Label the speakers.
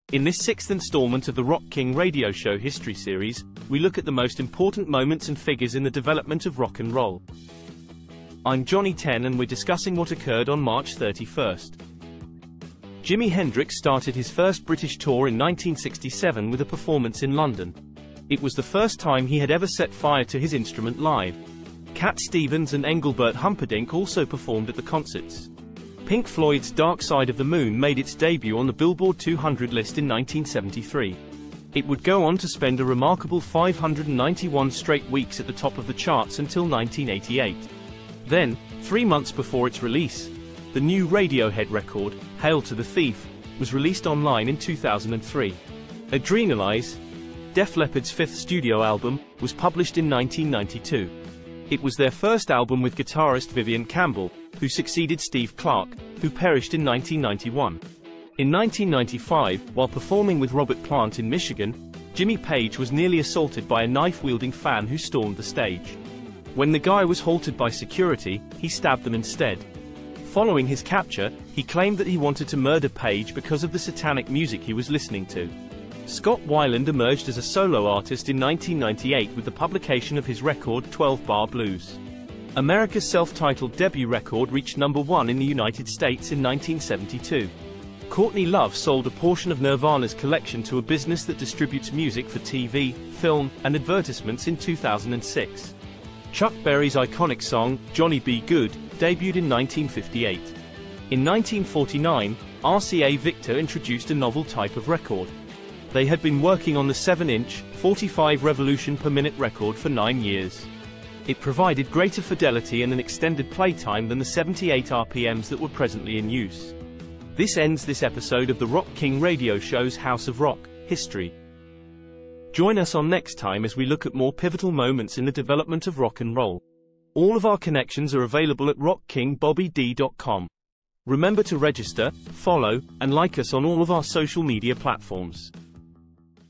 Speaker 1: In this sixth installment of the Rock King radio show history series, we look at the most important moments and figures in the development of rock and roll. I'm Johnny 10 and we're discussing what occurred on March 31st. Jimi Hendrix started his first British tour in 1967 with a performance in London. It was the first time he had ever set fire to his instrument live. Cat Stevens and Engelbert Humperdinck also performed at the concerts. Pink Floyd's Dark Side of the Moon made its debut on the Billboard 200 list in 1973. It would go on to spend a remarkable 591 straight weeks at the top of the charts until 1988. Then, 3 months before its release, the new Radiohead record, Hail to the Thief, was released online in 2003. Adrenalize, Def Leppard's fifth studio album, was published in 1992. It was their first album with guitarist Vivian Campbell, who succeeded Steve Clark, who perished in 1991. In 1995, while performing with Robert Plant in Michigan, Jimmy Page was nearly assaulted by a knife-wielding fan who stormed the stage. When the guy was halted by security, he stabbed them instead. Following his capture, he claimed that he wanted to murder Page because of the satanic music he was listening to. Scott Weiland emerged as a solo artist in 1998 with the publication of his record 12 Bar Blues. America's self-titled debut record reached number 1 in the United States in 1972. Courtney Love sold a portion of Nirvana's collection to a business that distributes music for TV, film, and advertisements in 2006. Chuck Berry's iconic song, Johnny B. Good, debuted in 1958. In 1949, RCA Victor introduced a novel type of record. They had been working on the 7-inch, 45 revolution per minute record for 9 years. It provided greater fidelity and an extended playtime than the 78 RPMs that were presently in use. This ends this episode of the Rock King radio show's House of Rock history. Join us on next time as we look at more pivotal moments in the development of rock and roll. All of our connections are available at rockkingbobby.com. Remember to register, follow, and like us on all of our social media platforms.